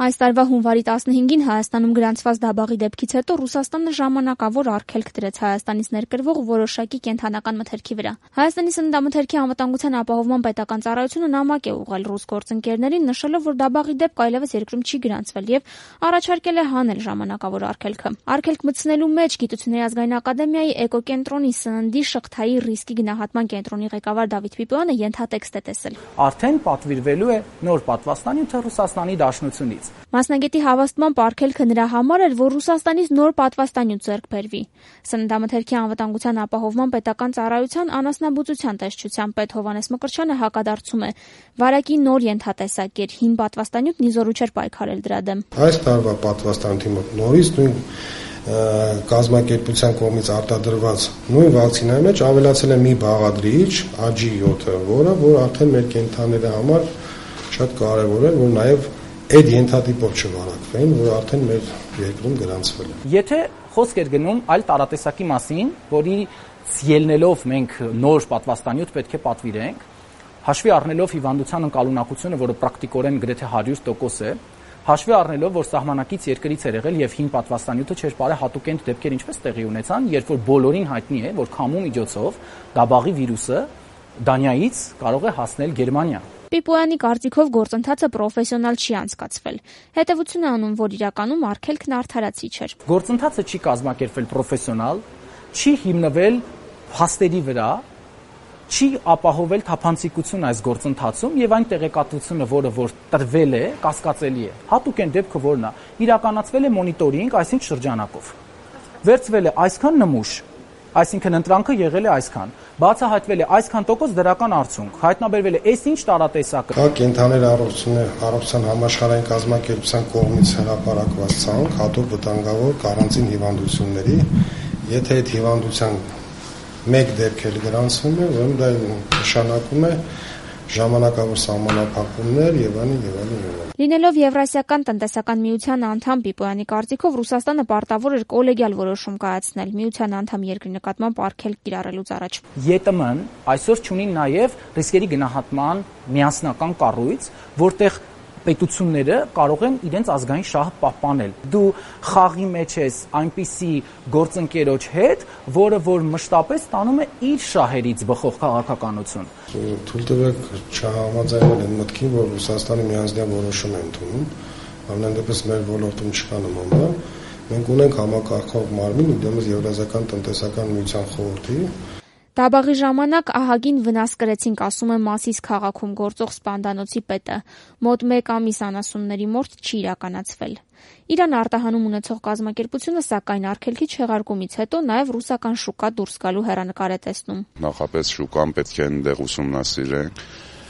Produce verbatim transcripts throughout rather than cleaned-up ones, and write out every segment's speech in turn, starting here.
Այս տարվա հունվարի տասնհինգին Հայաստանում գրանցված դաբաղի դեպքից հետո Ռուսաստանը ժամանակավոր արգելք դրեց Հայաստանից ներկրվող որոշակի կենդանական մթերքի վրա։ Հայաստանի սննդամթերքի անվտանգության ապահովման պետական ծառայությունը նամակ է ուղղել ռուս գործընկերներին, նշելով, որ դաբաղի դեպք այլևս երկրում չի գրանցվել եւ առաջարկել է հանել ժամանակավոր արգելքը։ Արգելք մտցնելու մեջ Գիտությունների ազգային ակադեմիայի էկոկենտրոնի սննդի շղթայի ռիսկի գնահատման կենտրոնի ղեկավար Դավիթ Պիպոյանը ենթատեքստ է տեսել։ Արդեն պատվիրվելու է նոր պատվաստանյութը Ռուսաստանի Դաշնությունից։ Մասնագետի հավաստմամբ արգելքը նրա համար էր, որ Ռուսաստանից նոր պատվաստանյութ ձեռք բերվի։ Սննդամթերքի անվտանգության ապահովման պետական ծառայության անասնաբուծության տեսչության պետ Հովհաննես Մկրտչյանը հակադարձում է։ Վարակի նոր ենթատեսակ էր, հին պատվաստանյութն իզորու չէր պայքարել դրա դեմ։ Այս տարվա պատվաստանյութի մոտ նորից նույն կազմակերպության կողմից արտադրված նույն վակցինայի մեջ ավելացել է մի բաղադրիչ A G յոթը, որը որ արդեն մեր կենդանիների համար շատ կարևոր է, որ նաև այդ ենթատիպով չվարակվեն, որ արդեն մեր երկրում գրանցվել է։ Եթե խոսք էր գնում այլ տարատեսակի մասին, որի ելնելով մենք նոր պատվաստանյութ պետք է պատվիրենք, հաշվի առնելով հիվանդության ընկալունակությունը, որը պրակտիկորեն գրեթե հարյուր տոկոս է, հաշվի առնելով, որ սահմանակից երկրից էր եղել եւ հին պատվաստանյութը չէր բարե հատուկենտ դեպքեր ինչպես տեղի ունեցան, երբ որ բոլորին հայտնի է, որ քամու միջոցով դաբաղի վիրուսը Դանիայից կարող է հասնել Գերմանիա։ Պիպոյանի կարծիքով գործընթացը պրոֆեսիոնալ չի անցկացվել։ Հետևություն է անում, որ իրականում արգելքն արդարացիչ էր։ Գործընթացը չի կազմակերպվել պրոֆեսիոնալ, չի հիմնվել փաստերի վրա, չի ապահովել թափանցիկություն այս գործընթացում եւ այն տեղեկատվությունը, որը որ տրվել է, կասկածելի է։ Հատուկ են դեպքը որն է, իրականացվել է մոնիտորինգ, այսինքն շրջանակով։ Վերցվել է այսքան նմուշ, այսինքն ընտրանքը եղել է այսքան, բացահայտվել է այսքան տոկոս դրական արդյունք, հայտնաբերվել է այս ինչ տարատեսակը։ Կա կենդանիների առողջության համաշխարհային կազմակերպության կողմից հրապարակված ցանկ հատուկ վտանգավոր առանձին հիվանդությունների, եթե այդ հիվանդության մեկ դեպք էլ գրանցվում է, ուրեմն դա նշանակում է ժամանակավոր սահմանափակումներ եւ այլն եւ այլն եւ այլն։ Լինելով Եվրասիական տնտեսական միության անդամ Պիպոյանի կարծիքով Ռուսաստանը պարտավոր էր կոլեգիալ որոշում կայացնել միության անդամ երկրի նկատմամբ արգելք կիրառելուց առաջ։ Ե Տ Մ-ն այսօր ունի նաեւ ռիսկերի գնահատման միասնական կառույց, որտեղ պետությունները կարող են իրենց ազգային շահը պահպանել։ Դու խաղի մեջ ես այնպիսի գործընկերոջ հետ, որը որ մշտապես տանում է իր շահերից բխող քաղաքականություն։ Թույլ տվեք չհամաձայնել այն մտքին, որ Ռուսաստանը միանձնյա որոշում է ընդունում, ամենայն դեպս մեր ոլորտում չկա նման բան։ Մենք ունենք համակարգող մարմին, իդեմս Եվրասիական տնտեսական միության խորհրդի։ Դաբաղի ժամանակ ահագին վնաս կրեցինք, ասում է Մասիս քաղաքում գործող սպանդանոցի պետը։ Մոտ մեկ ամիս անասունների մորթ չի իրականացվել։ Իրան արտահանում ունեցող կազմակերպությունը սակայն արգելքի չեղարկումից հետո նաև ռուսական շուկա դուրս գալու հեռանկար է տեսնում։ Նախապես շուկան պետք է այնտեղ ուսումնասիրեն,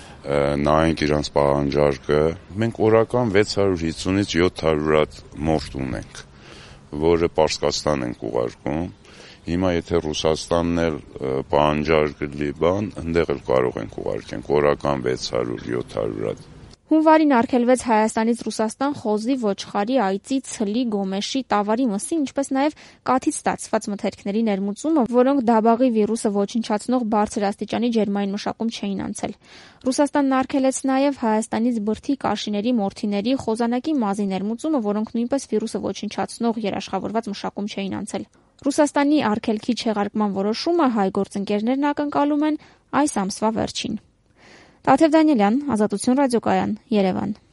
նայենք իրանց պահանջարկը։ Մենք օրական վեց հարյուր հիսունից յոթ հարյուր հատ մորթ ունենք, որը Պարսկաստան ենք ուղարկում։ Հիմա եթե Ռուսաստանն էլ պահանջարկի բան, ընդեղ էլ կարող ենք ուղարկենք օրական վեց հարյուր յոթ հարյուր հատ։ Հունվարին արգելվեց Հայաստանից Ռուսաստան խոզի, ոչխարի, այծի, ցլի, գոմեշի, տավարի մսի, ինչպես նաև կաթից ստացված մթերքների ներմուծումը, որոնք դաբաղի վիրուսը ոչնչացնող բարձր աստիճանի ջերմային մշակում չէին անցել։ Ռուսաստանն արգելեց նաև Հայաստանից բրդի, կաշիների, մորթիների, խոզանակի մազի ներմուծումը, որոնք նույնպես վիրուսը ոչնչացնող երաշխավորված մշակում չէին անցել։ Ռուսաստանի արգելքի չեղարկման որոշումը հայ գործընկերներն ակնկալում են այս ամսվա վերջին։ Տաթև Դանիելյան, Ազատություն ռադիոկայան, Երևան։